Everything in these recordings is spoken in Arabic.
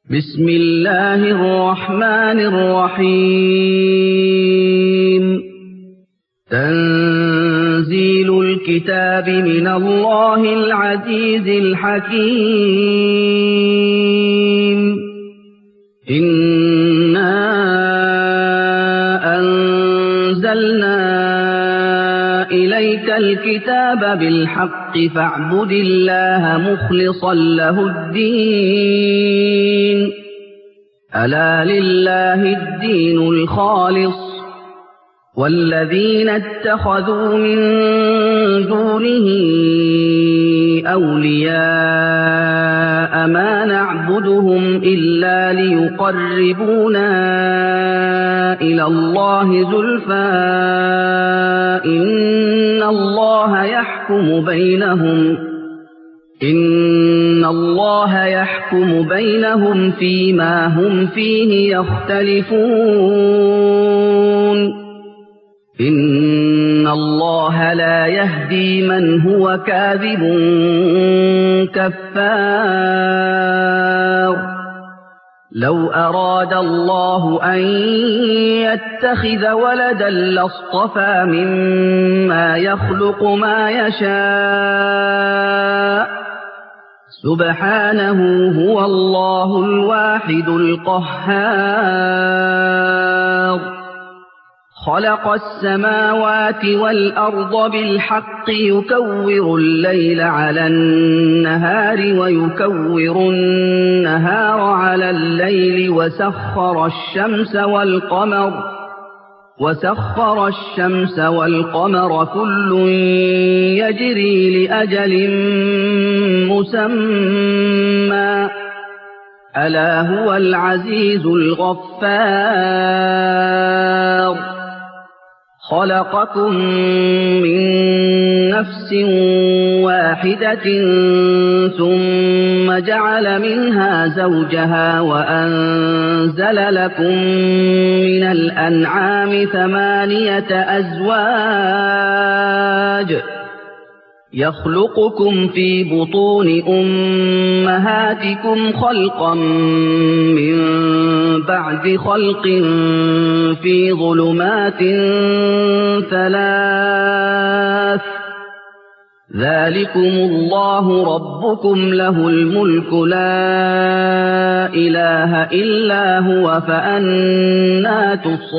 بسم الله الرحمن الرحيم تنزيل الكتاب من الله العزيز الحكيم إنا أنزلنا إليك الكتاب بالحق فاعبد الله مخلصا له الدين ألا لله الدين الخالص والذين اتخذوا من دونه أولياء ما نعبدهم إلا ليقربونا إلى الله زلفى إن الله يحكم بينهم فيما هم فيه يختلفون إن الله لا يهدي من هو كاذب كفار لو أراد الله أن يتخذ ولدا لاصطفى مما يخلق ما يشاء سبحانه هو الله الواحد القهار خلق السماوات والأرض بالحق يكور الليل على النهار ويكور النهار على الليل وسخر الشمس والقمر كل يجري لأجل مسمى ألا هو العزيز الغفار خلقكم من نفس واحدة ثم جعل منها زوجها وأنزل لكم من الأنعام 8 أزواج يخلقكم في بطون أمهاتكم خلقا من بعد خلق في ظلمات 3 ذلكم الله ربكم له الملك لا إله إلا هو فأنى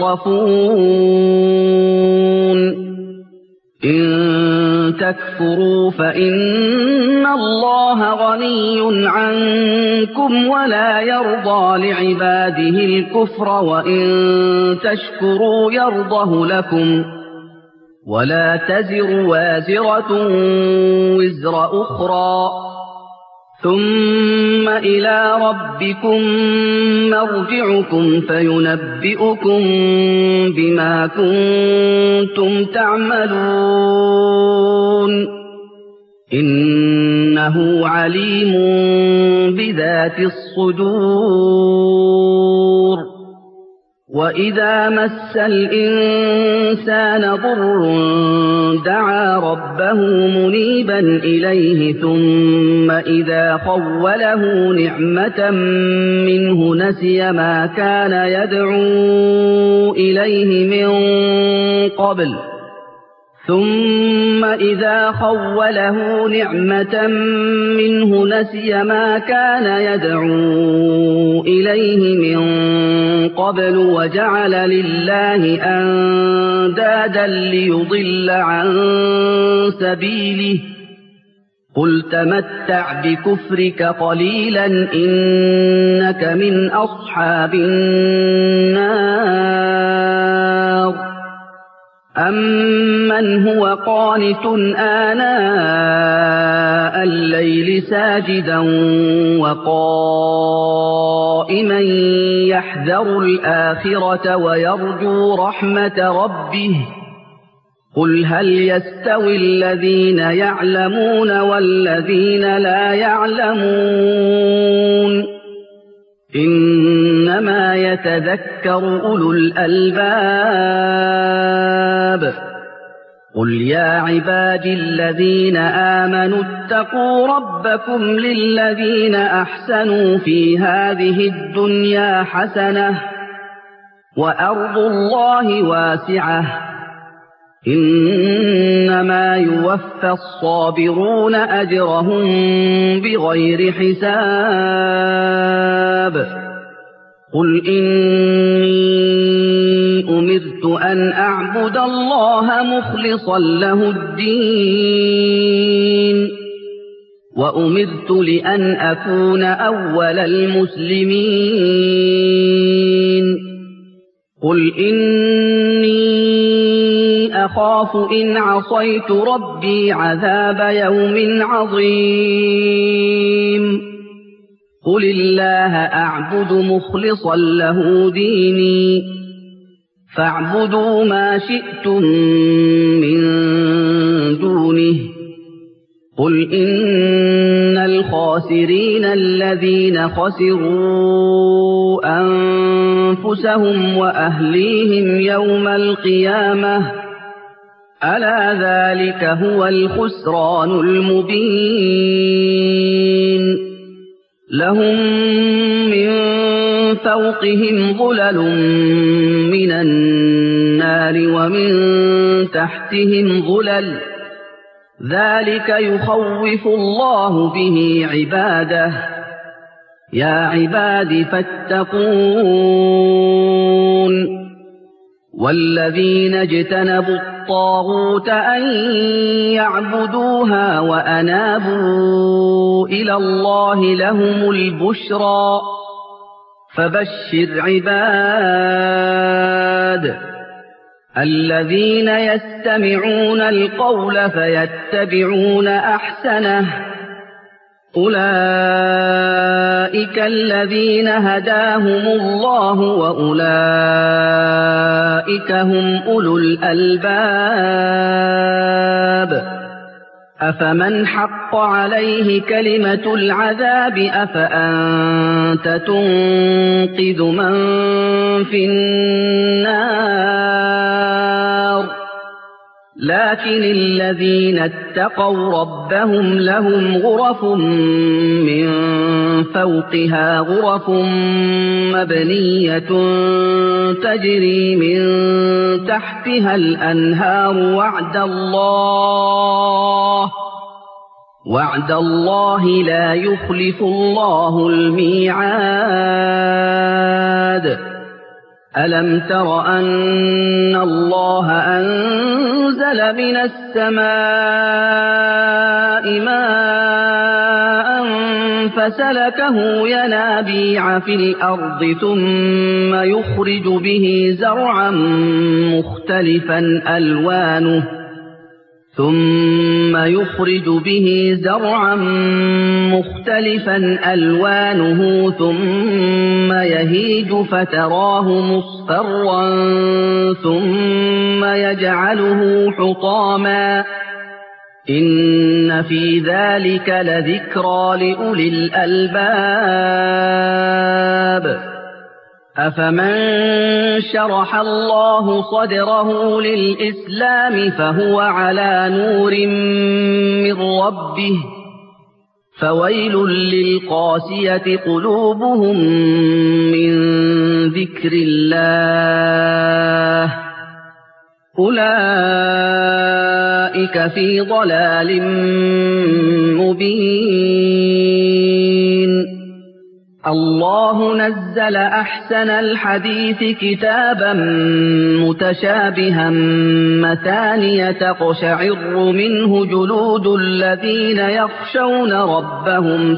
تصرفون إن تكفروا فإن الله غني عنكم ولا يرضى لعباده الكفر وإن تشكروا يرضه لكم ولا تزر وازرة وزر أخرى ثم إلى ربكم مرجعكم فينبئكم بما كنتم تعملون إنه عليم بذات الصدور وإذا مس الإنسان ضر دعا ربه منيبا إليه ثم إذا خوله نعمة منه نسي ما كان يدعو إليه من قبل وجعل لله أندادا ليضل عن سبيله قل تمتع بكفرك قليلا إنك من أصحاب النار أمن هو قانت آناء الليل ساجدا وقائما يحذر الآخرة ويرجو رحمة ربه قل هل يستوي الذين يعلمون والذين لا يعلمون إنما يتذكر أولو الألباب قل يا عبادي الذين آمنوا اتقوا ربكم للذين أحسنوا في هذه الدنيا حسنة وأرض الله واسعة إنما يوفى الصابرون أجرهم بغير حساب قل إني أمرت أن أعبد الله مخلصا له الدين وأمرت لأن أكون أول المسلمين قل إني أخاف إن عصيت ربي عذاب يوم عظيم قل الله أعبد مخلصا له ديني فاعبدوا ما شئتم من دونه قل إن الخاسرين الذين خسروا أنفسهم وأهليهم يوم القيامة ألا ذلك هو الخسران المبين لهم من فوقهم ظلل من النار ومن تحتهم ظلل ذلك يخوف الله به عباده يا عباد فاتقون والذين اجتنبوا الطاغوت أن يعبدوها وأنابوا إلى الله لهم البشرى فبشر عباد الذين يستمعون القول فيتبعون أحسنه أولئك الذين هداهم الله وأولئك هم أولو الألباب أفمن حق عليه كلمة العذاب أفأنت تنقذ من في النار لكن الذين اتقوا ربهم لهم غرف من فوقها غرف مبنية تجري من تحتها الأنهار وعد الله لا يخلف الله الميعاد ألم تر أن الله أنزل من السماء ماء فسلكه ينابيع في الأرض ثم يخرج به زرعا مختلفا ألوانه ثم يهيج فتراه مصفرا ثم يجعله حطاما إن في ذلك لذكرى لأولي الألباب أفمن شرح الله صدره للإسلام فهو على نور من ربه فويل للقاسية قلوبهم من ذكر الله أولئك في ضلال مبين الله نزل أحسن الحديث كتابا متشابها مثانية تقشعر منه جلود الذين يخشون ربهم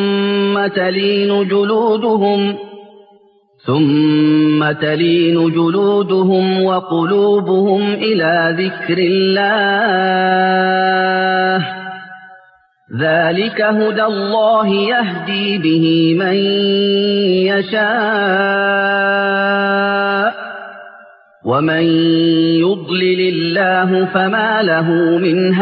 ثم تلين جلودهم وقلوبهم إلى ذكر الله ذلك هدى الله يهدي به من يشاء ومن يضلل الله فما له من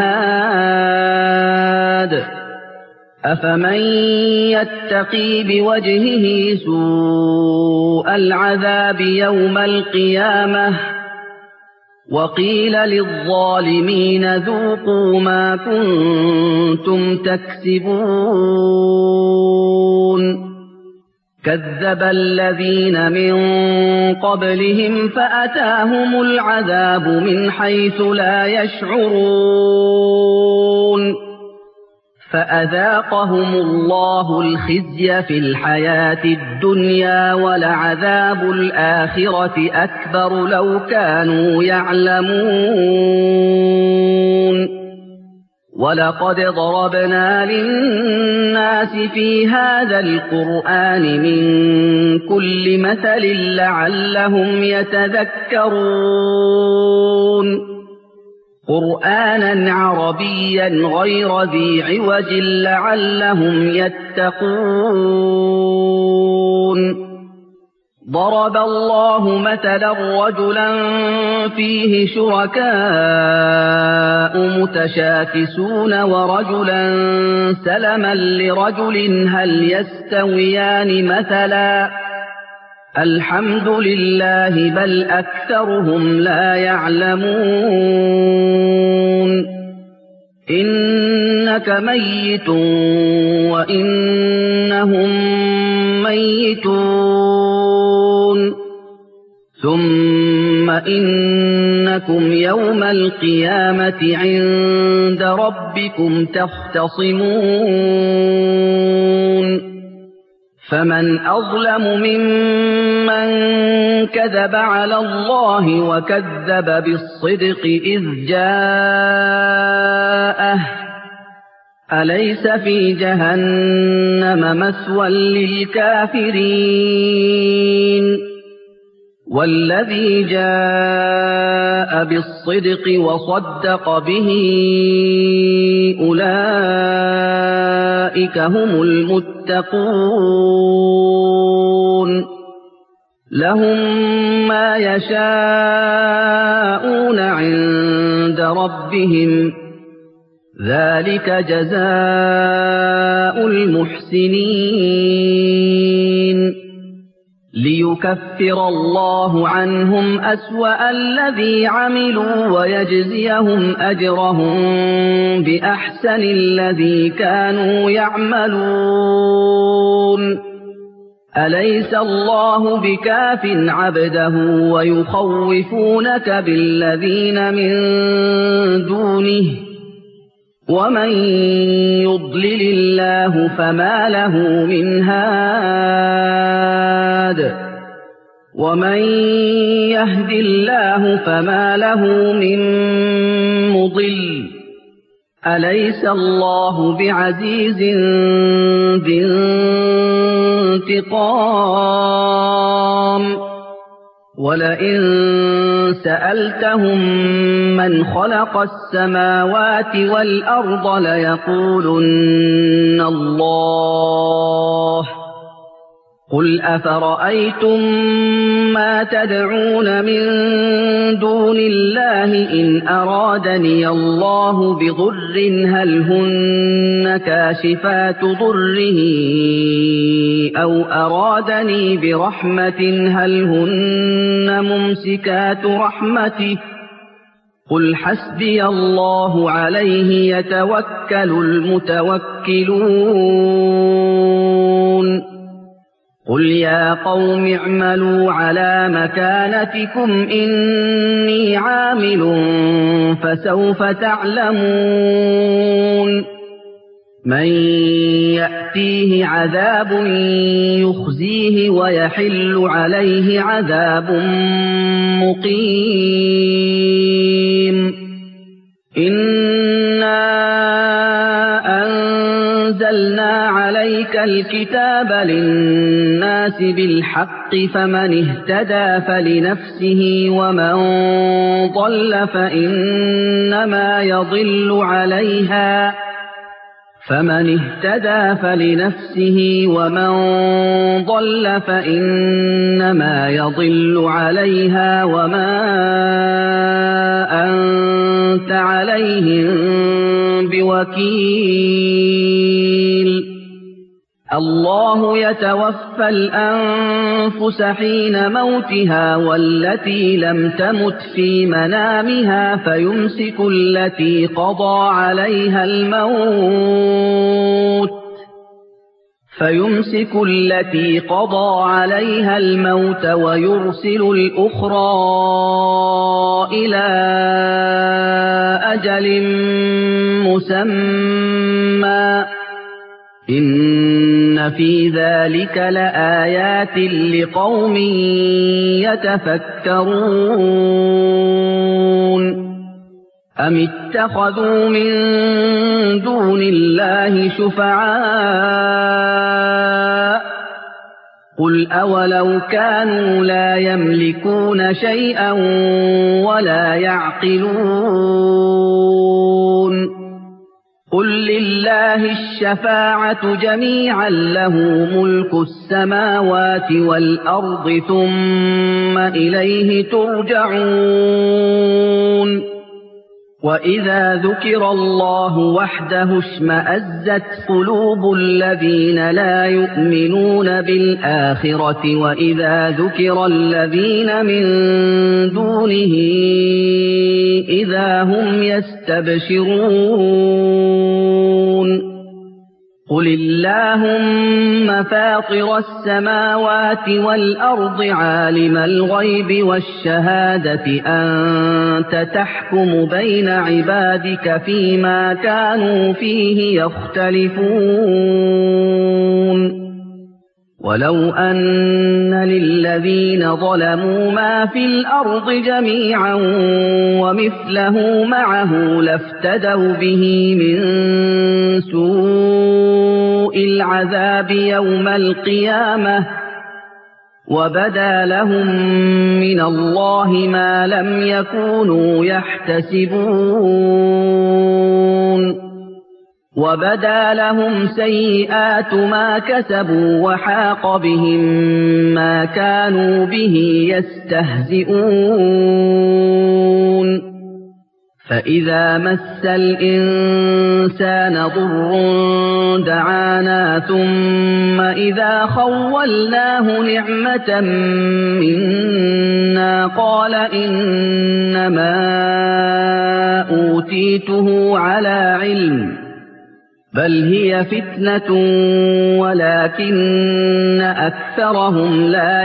هاد أفمن يتقي بوجهه سوء العذاب يوم القيامة وقيل للظالمين ذوقوا ما كنتم تكسبون كذب الذين من قبلهم فأتاهم العذاب من حيث لا يشعرون فأذاقهم الله الخزي في الحياة الدنيا ولعذاب الآخرة أكبر لو كانوا يعلمون ولقد ضربنا للناس في هذا القرآن من كل مثل لعلهم يتذكرون قرآنا عربيا غير ذي عوج لعلهم يتقون ضرب الله مثلا رجلا فيه شركاء متشاكسون ورجلا سلما لرجل هل يستويان مثلا الحمد لله بل أكثرهم لا يعلمون إنك ميت وإنهم ميتون ثم إنكم يوم القيامة عند ربكم تختصمون فمن أظلم ممن كذب على الله وكذب بالصدق إذ جاءه أليس في جهنم مثوى للكافرين والذي جاء بالصدق وصدق به أولئك هم المتقون لهم ما يشاءون عند ربهم ذلك جزاء المحسنين ليكفر الله عنهم أسوأ الذي عملوا ويجزيهم أجرهم بأحسن الذي كانوا يعملون أليس الله بكاف عبده ويخوفونك بالذين من دونه ومن يضلل الله فما له من هاد ومن يهد الله فما له من مضل أليس الله بعزيز ذي انتقام ولئن سألتهم من خلق السماوات والأرض ليقولن الله قل أفرأيتم ما تدعون من دون الله إن أرادني الله بضر هل هن كاشفات ضره أو أرادني برحمة هل هن ممسكات رحمته قل حسبي الله عليه يتوكل المتوكلون قل يا قوم اعملوا على مكانتكم إني عامل فسوف تعلمون من يأتيه عذاب يخزيه ويحل عليه عذاب مقيم إنا أنزلنا عليك الكتاب للناس بالحق فمن اهتدى فلنفسه ومن ضل فإنما يضل عليها فمن اهتدى فلنفسه ومن ضل فإنما يضل عليها وما أنت عليهم بوكيل الله يتوفى الأنفس حين موتها والتي لم تمت في منامها فيمسك التي قضى عليها الموت ويرسل الأخرى إلى أجل مسمى إن في ذلك لآيات لقوم يتفكرون أم اتخذوا من دون الله شفعاء قل أولو كانوا لا يملكون شيئا ولا يعقلون قل لله الشفاعة جميعا له ملك السماوات والأرض ثم إليه ترجعون وإذا ذكر الله وحده اشمأزت قلوب الذين لا يؤمنون بالآخرة وإذا ذكر الذين من دونه إذا هم يستبشرون قل اللهم فاطر السماوات والأرض عالم الغيب والشهادة أنت تحكم بين عبادك فيما كانوا فيه يختلفون ولو أن للذين ظلموا ما في الأرض جميعا ومثله معه لافتدوا به من سوء العذاب يوم القيامة وبدا لهم من الله ما لم يكونوا يحتسبون وبدا لهم سيئات ما كسبوا وحاق بهم ما كانوا به يستهزئون فإذا مس الإنسان ضر دعانا ثم إذا خولناه نعمة منا قال إنما أوتيته على علم بل هي فتنة ولكن أكثرهم لا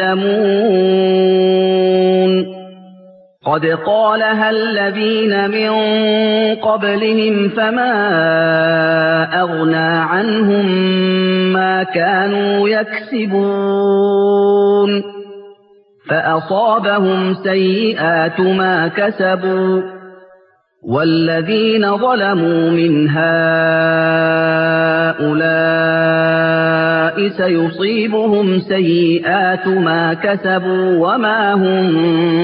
يعلمون قد قالها الذين من قبلهم فما أغنى عنهم ما كانوا يكسبون فأصابهم سيئات ما كسبوا والذين ظلموا من هؤلاء سيصيبهم سيئات ما كسبوا وما هم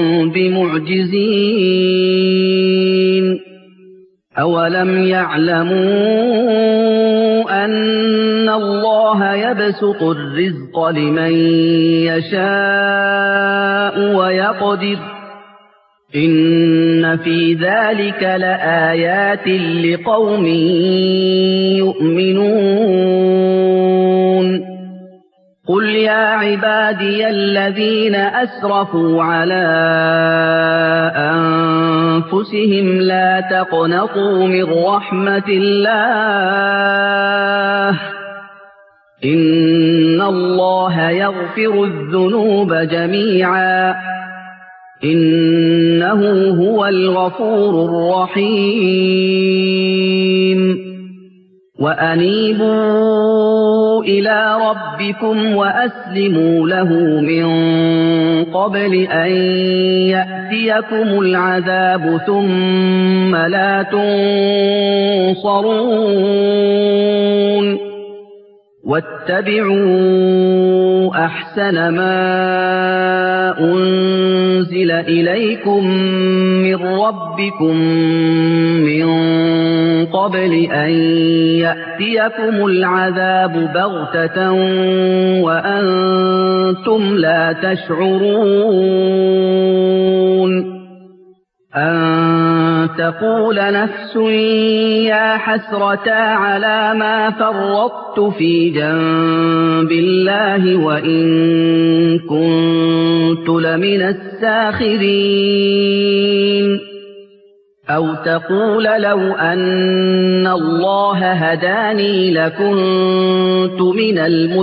بمعجزين أولم يعلموا أن الله يبسط الرزق لمن يشاء ويقدر إن في ذلك لآيات لقوم يؤمنون قل يا عبادي الذين أسرفوا على أنفسهم لا تقنطوا من رحمة الله إن الله يغفر الذنوب جميعا إنه هو الغفور الرحيم وأنيبوا إلى ربكم وأسلموا له من قبل أن يأتيكم العذاب ثم لا تنصرون واتبعوا أحسن ما أنزل إليكم من ربكم من قبل أن يأتيكم العذاب بغتة وأنتم لا تشعرون أن تقول نفس يا حسرتا على ما فرطت في جنب الله وإن كنت لمن الساخرين أو تقول لو أن الله هداني لكنت من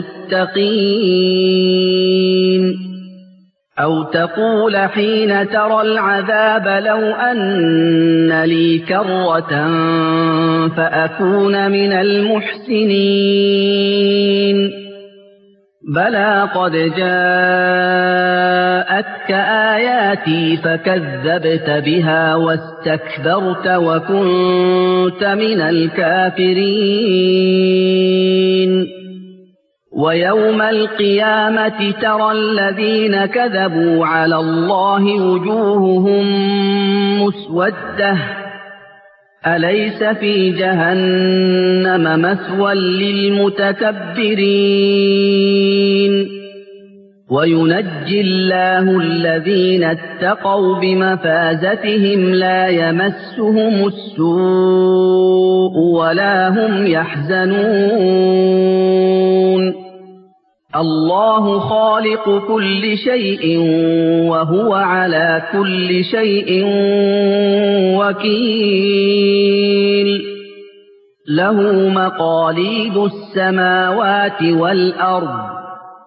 المتقين أو تقول حين ترى العذاب لو أن لي كرة فأكون من المحسنين بلى قد جاءتك آياتي فكذبت بها واستكبرت وكنت من الكافرين ويوم القيامة ترى الذين كذبوا على الله وجوههم مسودة أليس في جهنم مثوى للمتكبرين وينجي الله الذين اتقوا بمفازتهم لا يمسهم السوء ولا هم يحزنون الله خالق كل شيء وهو على كل شيء وكيل له مقاليد السماوات والأرض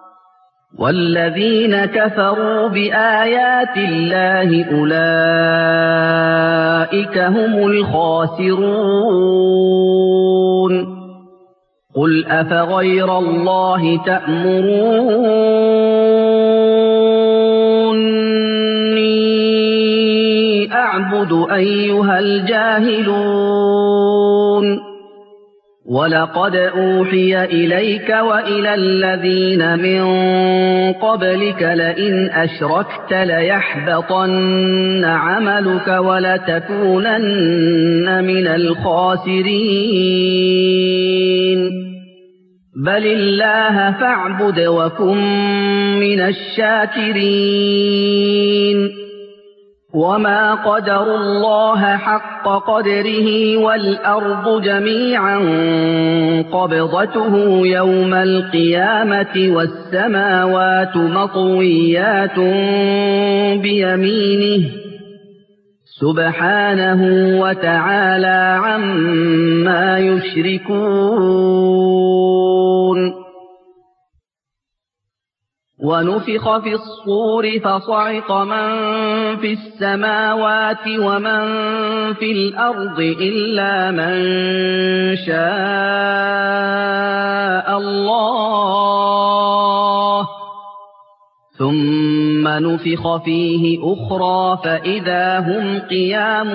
والذين كفروا بآيات الله أولئك هم الخاسرون قل أفغير الله تأمروني أعبد أيها الجاهلون ولقد أوحي إليك وإلى الذين من قبلك لئن أشركت ليحبطن عملك ولتكونن من الخاسرين بل الله فاعبد وكن من الشاكرين وما قدروا الله حق قدره والأرض جميعا قبضته يوم القيامة والسماوات مطويات بيمينه سبحانه وتعالى عما يشركون ونفخ في الصور فصعق من في السماوات ومن في الأرض إلا من شاء الله ثم نفخ فيه أخرى فإذا هم قيام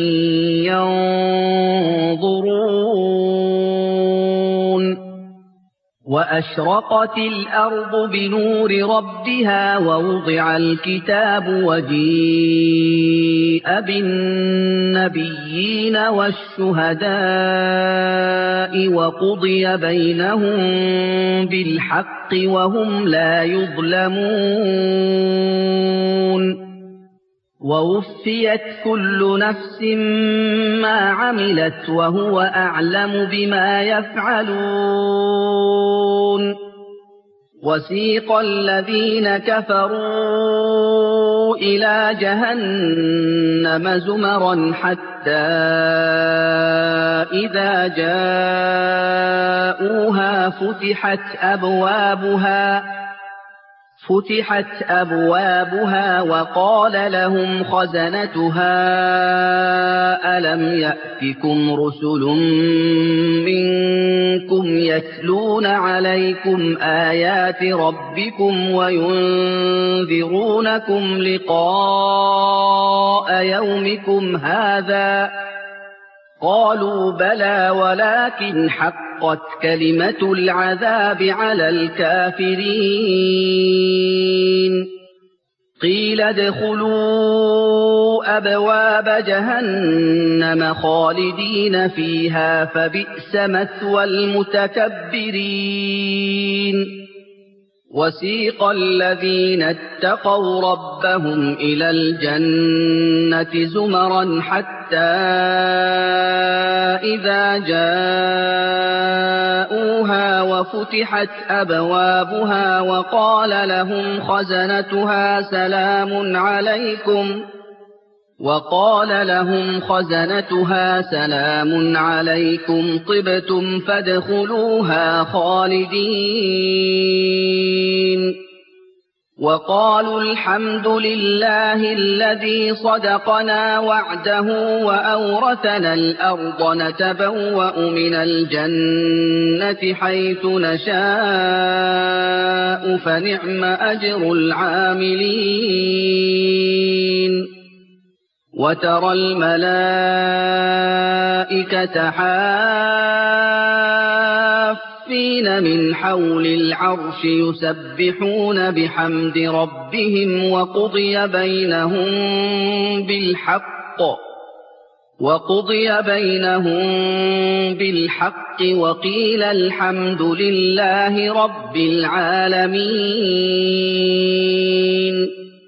ينظرون وأشرقت الأرض بنور ربها ووضع الكتاب وجيء بالنبيين والشهداء وقضي بينهم بالحق وهم لا يظلمون ووفيت كل نفس ما عملت وهو أعلم بما يفعلون وسيق الذين كفروا إلى جهنم زمرا حتى إذا جاءوها فتحت أبوابها وقال لهم خزنتها ألم يأتكم رسل منكم يتلون عليكم آيات ربكم وينذرونكم لقاء يومكم هذا قالوا بلى ولكن حقت كلمة العذاب على الكافرين قيل ادخلوا أبواب جهنم خالدين فيها فبئس مثوى المتكبرين وسيق الذين اتقوا ربهم إلى الجنة زمرا حتى إذا جاءوها وفتحت أبوابها وقال لهم خزنتها سلام عليكم طبتم فادخلوها خالدين وقالوا الحمد لله الذي صدقنا وعده وأورثنا الأرض نتبوأ من الجنة حيث نشاء فنعم أجر العاملين وترى الملائكة حافين من حول العرش يسبحون بحمد ربهم وقضي بينهم بالحق وقيل الحمد لله رب العالمين